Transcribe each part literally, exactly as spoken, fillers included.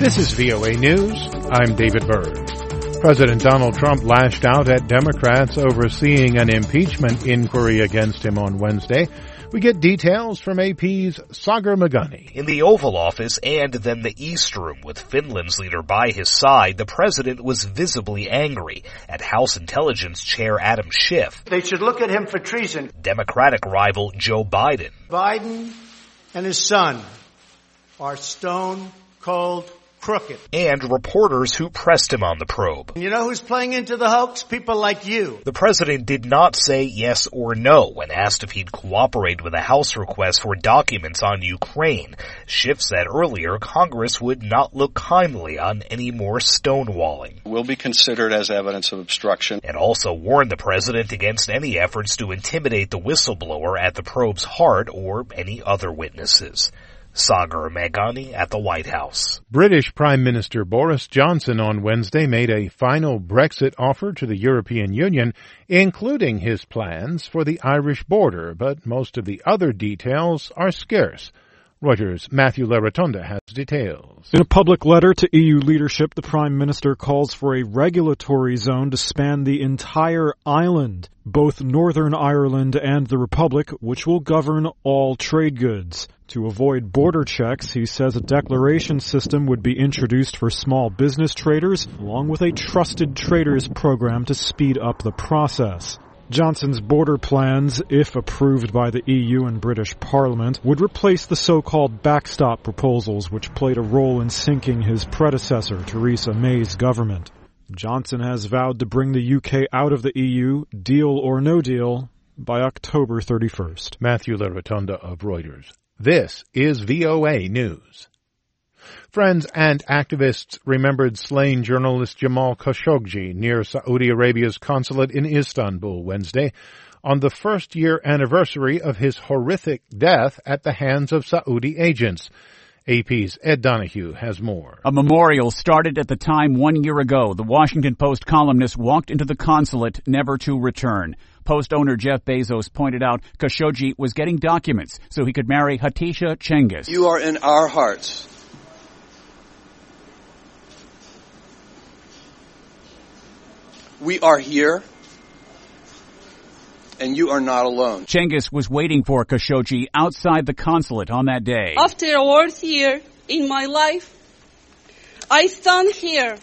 This is V O A News. I'm David Byrd. President Donald Trump lashed out at Democrats overseeing an impeachment inquiry against him on Wednesday. We get details from A P's Sagar Meghani. In the Oval Office and then the East Room with Finland's leader by his side, the president was visibly angry at House Intelligence Chair Adam Schiff. They should look at him for treason. Democratic rival Joe Biden. Biden and his son are stone cold crooked. And reporters who pressed him on the probe. You know who's playing into the hoax? People like you. The president did not say yes or no when asked if he'd cooperate with a House request for documents on Ukraine. Schiff said earlier Congress would not look kindly on any more stonewalling. Will be considered as evidence of obstruction. And also warned the president against any efforts to intimidate the whistleblower at the probe's heart or any other witnesses. Sagar Meghani at the White House. British Prime Minister Boris Johnson on Wednesday made a final Brexit offer to the European Union, including his plans for the Irish border, but most of the other details are scarce. Reuters' Matthew Larotonda has details. In a public letter to E U leadership, the Prime Minister calls for a regulatory zone to span the entire island, both Northern Ireland and the Republic, which will govern all trade goods. To avoid border checks, he says a declaration system would be introduced for small business traders, along with a trusted traders program to speed up the process. Johnson's border plans, if approved by the E U and British Parliament, would replace the so-called backstop proposals which played a role in sinking his predecessor, Theresa May's government. Johnson has vowed to bring the U K out of the E U, deal or no deal, by October thirty-first. Matthew Larotonda of Reuters. This is V O A News. Friends and activists remembered slain journalist Jamal Khashoggi near Saudi Arabia's consulate in Istanbul Wednesday on the first-year anniversary of his horrific death at the hands of Saudi agents. A P's Ed Donahue has more. A memorial started at the time one year ago. The Washington Post columnist walked into the consulate never to return. Post owner Jeff Bezos pointed out Khashoggi was getting documents so he could marry Hatisha Cengiz. You are in our hearts. We are here, and you are not alone. Cengiz was waiting for Khashoggi outside the consulate on that day. After a worst year in my life, I stand here,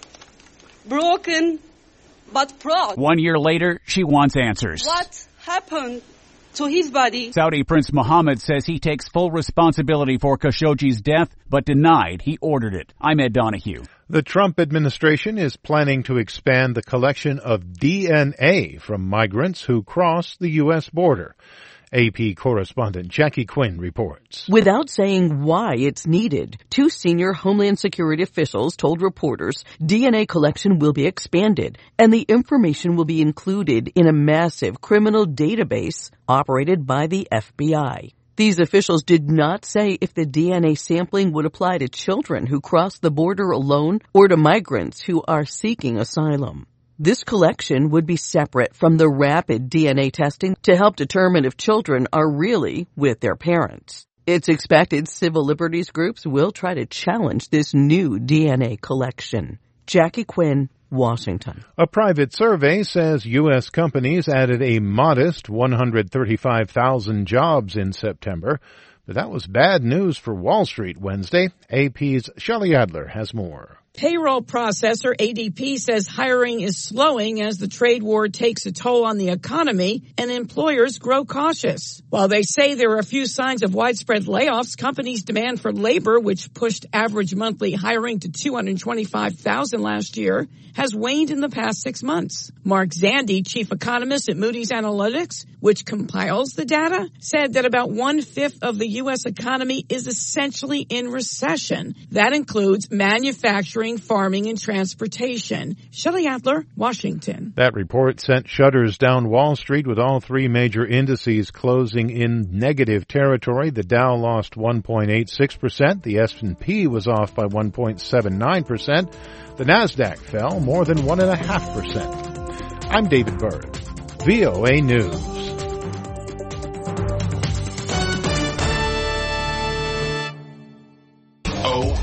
broken but proud. One year later, she wants answers. What happened to his body? Saudi Prince Mohammed says he takes full responsibility for Khashoggi's death, but denied he ordered it. I'm Ed Donahue. The Trump administration is planning to expand the collection of D N A from migrants who cross the U S border. A P correspondent Jackie Quinn reports. Without saying why it's needed, two senior Homeland Security officials told reporters D N A collection will be expanded and the information will be included in a massive criminal database operated by the F B I. These officials did not say if the D N A sampling would apply to children who cross the border alone or to migrants who are seeking asylum. This collection would be separate from the rapid D N A testing to help determine if children are really with their parents. It's expected civil liberties groups will try to challenge this new D N A collection. Jackie Quinn, Washington. A private survey says U S companies added a modest one hundred thirty-five thousand jobs in September, but that was bad news for Wall Street Wednesday. A P's Shelley Adler has more. Payroll processor A D P says hiring is slowing as the trade war takes a toll on the economy and employers grow cautious. While they say there are a few signs of widespread layoffs, companies' demand for labor, which pushed average monthly hiring to two hundred twenty-five thousand last year, has waned in the past six months. Mark Zandi, chief economist at Moody's Analytics, which compiles the data, said that about one-fifth of the U S economy is essentially in recession. That includes manufacturing, farming, and transportation. Shelley Adler, Washington. That report sent shudders down Wall Street with all three major indices closing in negative territory. The Dow lost one point eight six percent. The S and P was off by one point seven nine percent. The Nasdaq fell more than one point five percent. I'm David Byrd, V O A News.